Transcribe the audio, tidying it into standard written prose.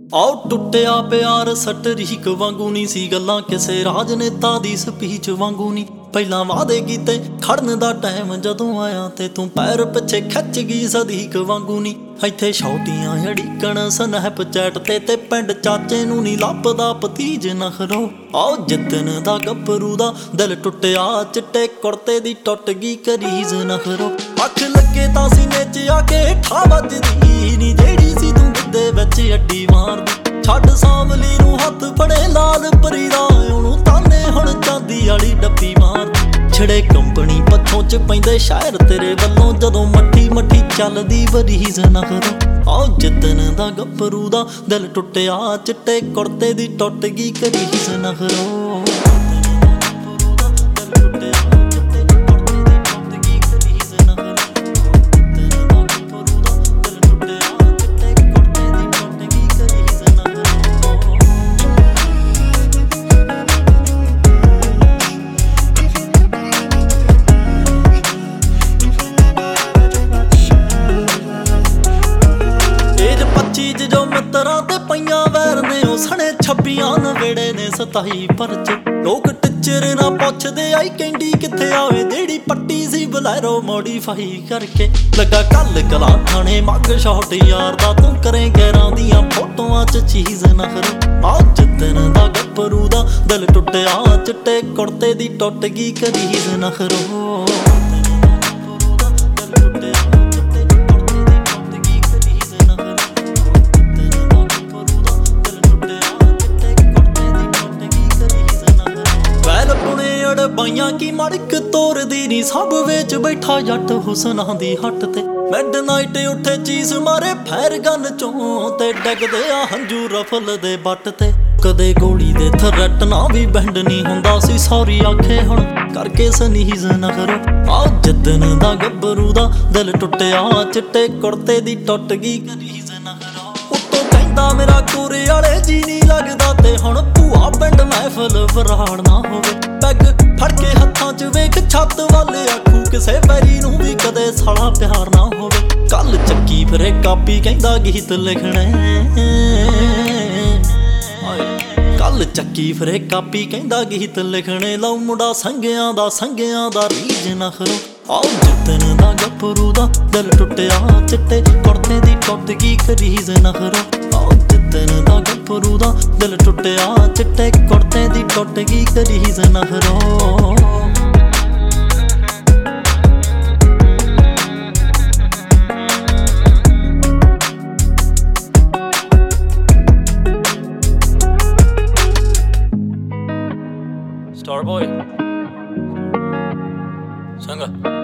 ਆਓ ਟੁੱਟਿਆ ਪਿਆਰ ਸਟਰੀਕ ਵਾਂਗੂ ਨੀ ਸੀ, ਗੱਲਾਂ ਕਿਸੇ ਰਾਜਨੇਤਾ ਦੀ ਸਪੀਚ ਵਾਂਗੂ ਨੀ। ਪਹਿਲਾਂ ਵਾਅਦੇ ਕੀਤੇ ਖੜਨ ਦਾ ਟਾਈਮ ਜਦੋਂ ਆਇਆ ਤੇ ਤੂੰ ਪੈਰ ਪਿੱਛੇ ਖਿੱਚ ਗਈ ਸਦੀਕ ਵਾਂਗੂ ਨੀ। ਇੱਥੇ ਛੋਟੀਆਂ ਅੜੀਕਣ ਸਨੈਪਚੈਟ ਤੇ ਪਿੰਡ ਚਾਚੇ ਨੂੰ ਨੀ ਲੱਭਦਾ ਭਤੀਜ ਨਖਰੋ। ਆਓ ਜਿੱਦਣ ਦਾ ਗੱਭਰੂ ਦਾ ਦਿਲ ਟੁੱਟਿਆ, ਚਿੱਟੇ ਕੁੜਤੇ ਦੀ ਟੁੱਟ ਗਈ ਕਰੀਜ਼ ਨਖਰੋ। ਅੱਖ ਲੱਗੇ ਤਾਂ ਸੀਨੇ 'ਚ ਆ ਕੇ ਠਾ ਵੱਜਦੀ ਨੀ, ਜਿਹੜੀ ਸੀ ਤੂੰ ਗਿੱਧੇ ਵਿੱਚ ਅੱਡੀ ਮਾਰਦੀ। ਛੱਡ ਸਾਂਵਲੀ ਨੂੰ ਹੱਥ ਫੜੇ ਲਾਲ ਪਰੀ ਦਾ, ਉਹਨੂੰ ਤਾਨੇ ਹੁਣ ਚਾਂਦੀ ਵਾਲੀ ਡੱਬੀ ਮਾਰਦੀ। ਛੜੇ ਕੰਪਨੀ ਪੱਛੋਂ 'ਚ ਪੈਂਦੇ ਸ਼ਾਇਰ ਤੇਰੇ ਵੱਲੋਂ, ਜਦੋਂ ਮੱਠੀ ਮੱਠੀ ਚੱਲਦੀ ਬਰੀਜ਼ ਨਖਰੋ। ਆਓ ਜਿੱਦਣ ਦਾ ਗੱਭਰੂ ਦਾ ਦਿਲ ਟੁੱਟਿਆ, ਚਿੱਟੇ ਕੁੜਤੇ ਦੀ ਟੁੱਟ ਗਈ ਕਰੀਜ਼ ਨਖਰੋ। ਜੋ ਮਿੱਤਰਾਂ ਤੇ ਪਈਆਂ ਵੈਰ ਨੇ, ਉਹ ਸਣੇ 26 ਨਵੇੜੇ ਨੇ 27 ਪਰਚੇ। ਲੋਕ ਟਿੱਚਰ ਨਾ ਪੁੱਛਦੇ ਆਈ ਕੈਂਡੀ ਕਿੱਥੇ ਆਵੇ, ਜਿਹੜੀ ਪੱਟੀ ਸੀ ਬਲੈਰੋ ਮੋਡੀਫਾਈ ਕਰਕੇ। ਲੱਗਾ ਕੱਲ ਕਲਾ ਥਾਣੇ ਮੱਗ ਸ਼ਾਟ ਯਾਰ ਦਾ, ਤੂੰ ਕਰੇ ਗੈਰਾਂ ਦੀਆਂ ਫੋਟੋਆਂ 'ਚ ਚੀਜ਼ ਨਖਰੋ। ਆਹ ਜਿੱਦਣ ਦਾ ਗੱਭਰੂ ਦਾ ਦਿਲ ਟੁੱਟਿਆ, ਚਿੱਟੇ ਕੁੜਤੇ ਦੀ ਟੁੱਟ ਗਈ ਕਰੀਜ਼ ਨਖਰੋ। ਬਾਈਆਂ ਕੀ ਮੜਕ ਤੋਰਦੀ ਨੀ, ਸਭ ਵਿੱਚ ਬੈਠਾ ਜੱਟ ਹੁਸਨਾਂ ਦੀ ਹੱਟ ਤੇ। ਮਿਡਨਾਈਟ ਉੱਠੇ ਚੀਜ਼ ਮਾਰੇ ਫੈਰ ਗਨ ਚੋਂ, ਤੇ ਡਿੱਗਦੇ ਆ ਹੰਝੂ ਰਫਲ ਦੇ ਬੱਟ ਤੇ। ਕਦੇ ਗੋਲੀ ਦੇ ਥਰੈਟ ਨਾ ਵੀ ਬੈਂਡ ਨੀ ਹੁੰਦਾ ਸੀ, ਸੌਰੀ ਆਖੇ ਹੁਣ ਕਰਕੇ ਸਨੀਜ਼ ਨਖਰੋ। ਆਹ ਜਿੱਦਣ ਦਾ ਗੱਭਰੂ ਦਾ ਦਿਲ ਟੁੱਟਿਆ, ਚਿੱਟੇ ਕੁੜਤੇ ਦੀ ਟੁੱਟ ਗਈ ਕਰੀਜ਼ ਨਖਰੋ। ਉੱਤੋਂ ਕਹਿੰਦਾ ਮੇਰਾ ਕੋਰੇ ਵਾਲੇ ਜੀ ਨੀ ਲੱਗਦਾ, ਤੇ ਹੁਣ ਭੂਆ ਪਿੰਡ ਮਹਿਫਲ ਵਰਾੜ ਨਾ ਹੋਵੇ। ਪੈਗ ਫੜ ਕੇ ਹੱਥਾਂ 'ਚ ਵੇਖ ਛੱਤ ਵੱਲ, ਆਖੂ ਕਿਸੇ ਵੈਰੀ ਨੂੰ ਵੀ ਕਦੇ ਸਾਲਾ ਪਿਆਰ ਨਾ ਹੋਵੇ। ਕੱਲ ਚੱਕੀ ਫਿਰੇ ਕਾਪੀ ਕਹਿੰਦਾ ਗੀਤ ਲਿਖਣੇ, ਕੱਲ ਚੱਕੀ ਫਿਰੇ ਕਾਪੀ ਕਹਿੰਦਾ ਗੀਤ ਲਿਖਣੇ। ਲਓ ਮੁੰਡਾ ਸੰਗਿਆਂ ਦਾ ਰੀਝ ਨਖਰੋ। ਆਓ ਜਿੱਦਣ ਦਾ ਗੱਭਰੂ ਦਾ ਦਿਲ ਟੁੱਟਿਆ, ਚਿੱਟੇ ਕੁੜਤੇ ਦੀ ਟੁੱਟ ਗਈ ਕਰੀਜ਼ ਨਖਰੋ। ਆਓ ਜਿੱਦਣ ਦਾ ਗੱਭਰੂ ਦਾ ਦਿਲ ਟੁੱਟਿਆ, ਚਿੱਟੇ ਕੁੜਤੇ ਦੀ ਟੁੱਟ ਗਈ ਕਰੀਜ਼ ਨਖਰੋ। Starboy, Sanga.